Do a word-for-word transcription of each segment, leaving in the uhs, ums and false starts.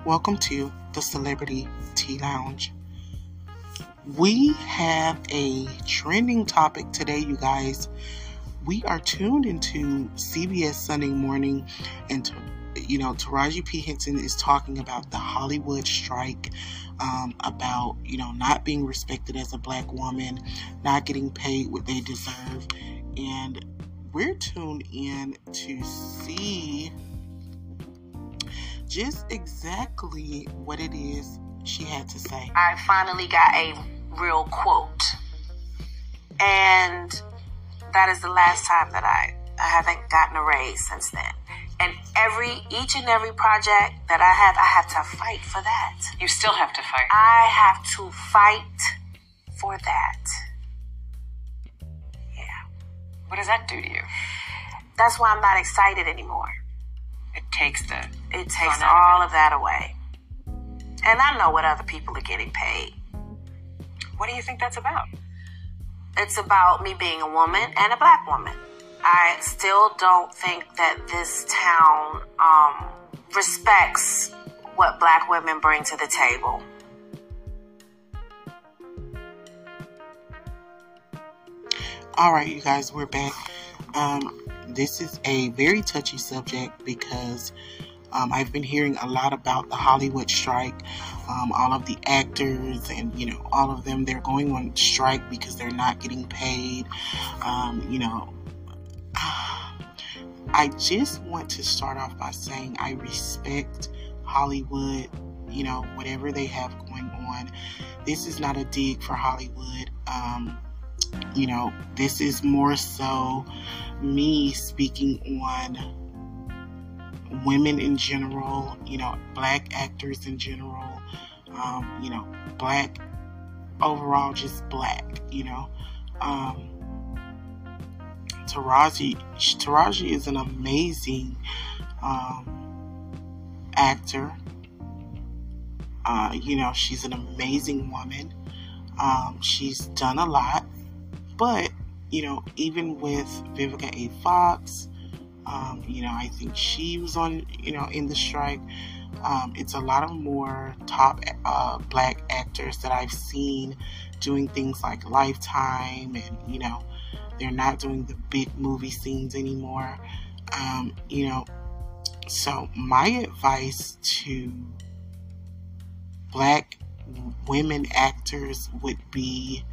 Welcome to the Celebrity Tea Lounge. We have a trending topic today, you guys. We are tuned into C B S Sunday Morning, and you know, Taraji P. Henson is talking about the Hollywood strike, um, about you know not being respected as a black woman, not getting paid what they deserve, and we're tuned in to see just exactly what it is she had to say. I finally got a real quote, and that is the last time that I, I haven't gotten a raise since then. And every, each and every project that I have, I have to fight for that. You still have to fight. I have to fight for that. Yeah. What does that do to you? That's why I'm not excited anymore. It takes the... It takes all of that away. And I know what other people are getting paid. What do you think that's about? It's about me being a woman and a black woman. I still don't think that this town um, respects what black women bring to the table. All right, you guys, we're back. Um, this is a very touchy subject because um, I've been hearing a lot about the Hollywood strike. Um, all of the actors and, you know, all of them, they're going on strike because they're not getting paid. Um, you know, I just want to start off by saying I respect Hollywood, you know, whatever they have going on. This is not a dig for Hollywood. Um, you know, this is more so me speaking on women in general, you know, black actors in general, um, you know, black, overall just black, you know. Um, Taraji, Taraji is an amazing um, actor. Uh, you know, she's an amazing woman. Um, she's done a lot, but, you know, even with Vivica A. Fox, Um, you know, I think she was on, you know, in the strike. Um, it's a lot of more top uh, black actors that I've seen doing things like Lifetime, and, you know, they're not doing the big movie scenes anymore. Um, you know, so my advice to black women actors would be,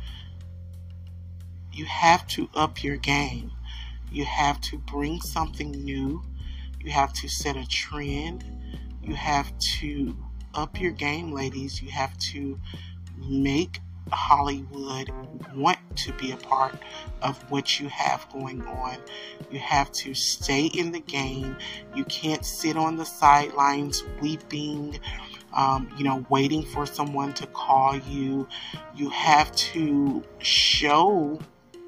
you have to up your game. You have to bring something new. You have to set a trend. You have to up your game, ladies. You have to make Hollywood want to be a part of what you have going on. You have to stay in the game. You can't sit on the sidelines weeping, um, you know, waiting for someone to call you. You have to show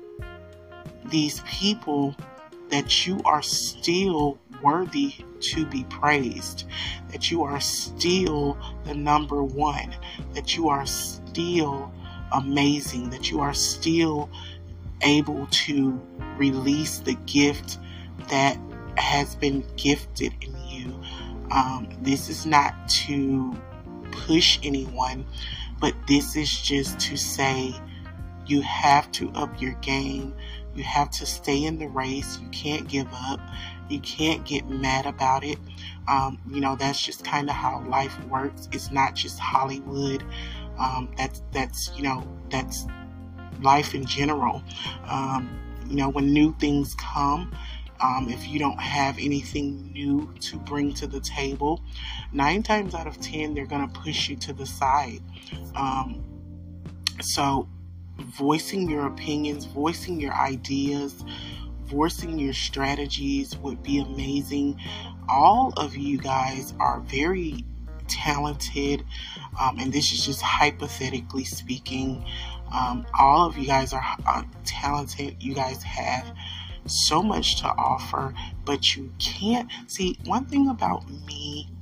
these people that you are still worthy to be praised, that you are still the number one, that you are still amazing, that you are still able to release the gift that has been gifted in you. Um, this is not to push anyone, but this is just to say you have to up your game. You have to stay in the race. You can't give up. You can't get mad about it. Um, you know, that's just kind of how life works. It's not just Hollywood. Um, that's, that's, you know, that's life in general. Um, you know, when new things come, um, if you don't have anything new to bring to the table, nine times out of ten, they're going to push you to the side. Um, so, voicing your opinions, voicing your ideas, voicing your strategies would be amazing. All of you guys are very talented, um, and this is just hypothetically speaking. Um, all of you guys are uh, talented. You guys have so much to offer, but you can't see. One thing about me,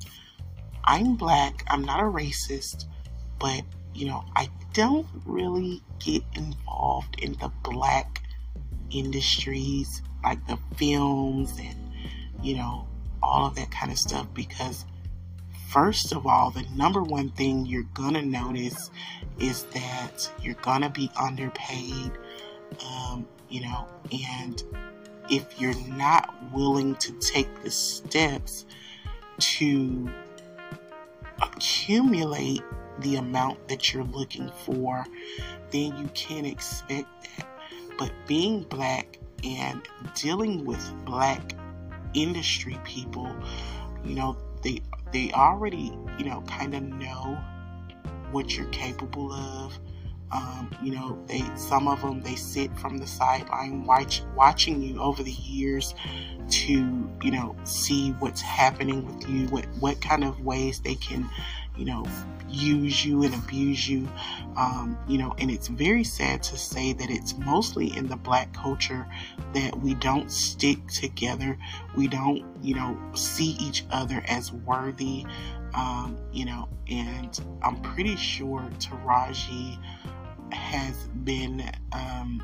I'm black. I'm not a racist, but you know, I don't really get involved in the black industries, like the films and, you know, all of that kind of stuff, because first of all, the number one thing you're gonna notice is that you're gonna be underpaid, um, you know, and if you're not willing to take the steps to accumulate the amount that you're looking for, then you can't expect that. But being Black and dealing with Black industry people, you know, they they already, you know, kind of know what you're capable of. Um, you know, they some of them, they sit from the sideline watch, watching you over the years to, you know, see what's happening with you, what, what kind of ways they can, you know, use you and abuse you. Um, you know, and it's very sad to say that it's mostly in the Black culture that we don't stick together. We don't, you know, see each other as worthy. Um, you know, and I'm pretty sure Taraji has been um,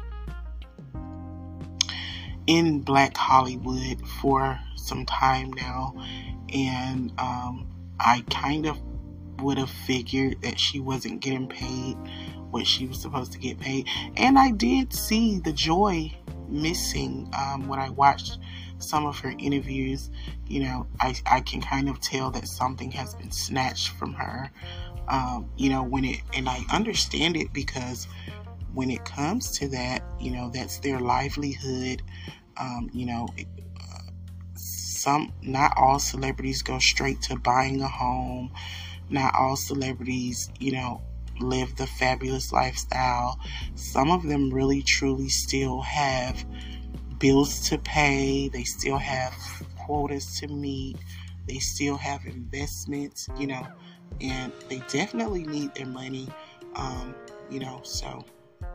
in Black Hollywood for some time now, and um, I kind of would have figured that she wasn't getting paid what she was supposed to get paid. And I did see the joy missing um, when I watched some of her interviews. You know, I, I can kind of tell that something has been snatched from her. Um, you know, when it, and I understand it, because when it comes to that, you know, that's their livelihood. Um, you know, it, uh, some, not all celebrities go straight to buying a home. Not all celebrities, you know, live the fabulous lifestyle. Some of them really, truly still have bills to pay. They still have quotas to meet. They still have investments, you know, and they definitely need their money, um, you know, so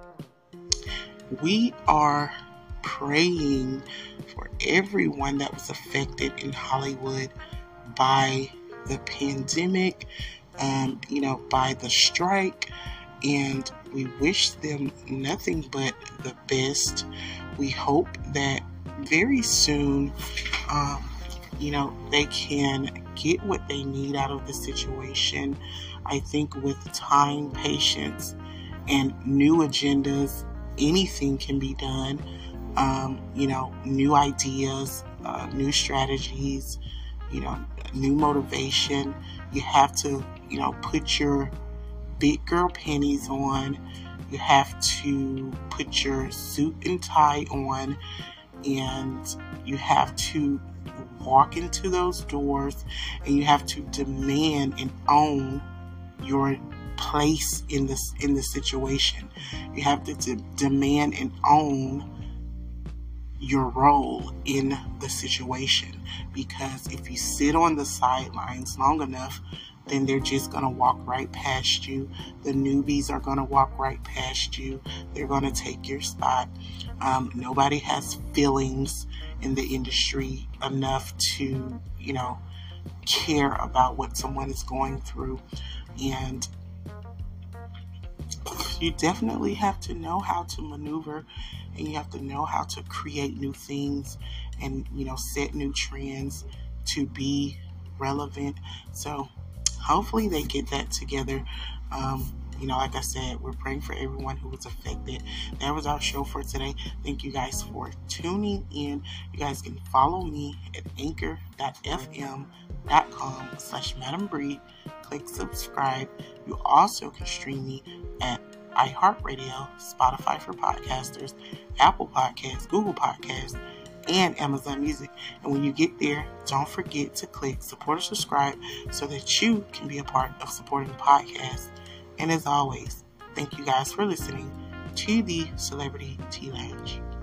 we are praying for everyone that was affected in Hollywood by the pandemic, um, you know, by the strike, and we wish them nothing but the best. We hope that very soon, um, you know, they can get what they need out of the situation. I think with time, patience, and new agendas, anything can be done. Um, you know, new ideas, uh, new strategies, you know, new motivation. You have to, you know, put your big girl panties on. You have to put your suit and tie on, and you have to walk into those doors, and you have to demand and own your place in this in the situation. You have to de- demand and own your role in the situation, because if you sit on the sidelines long enough, then they're just going to walk right past you. The newbies are going to walk right past you. They're going to take your spot. Um, nobody has feelings in the industry enough to, you know, care about what someone is going through. And you definitely have to know how to maneuver, and you have to know how to create new things and, you know, set new trends to be relevant. So hopefully they get that together. Um, you know, like I said, we're praying for everyone who was affected. That was our show for today. Thank you guys for tuning in. You guys can follow me at anchor dot f m dot com slash Madam Bree. Click subscribe. You also can stream me at iHeartRadio, Spotify for podcasters, Apple Podcasts, Google Podcasts, and Amazon Music. And when you get there, don't forget to click support or subscribe so that you can be a part of supporting the podcast. And as always, thank you guys for listening to the Celebrity Tea Lounge.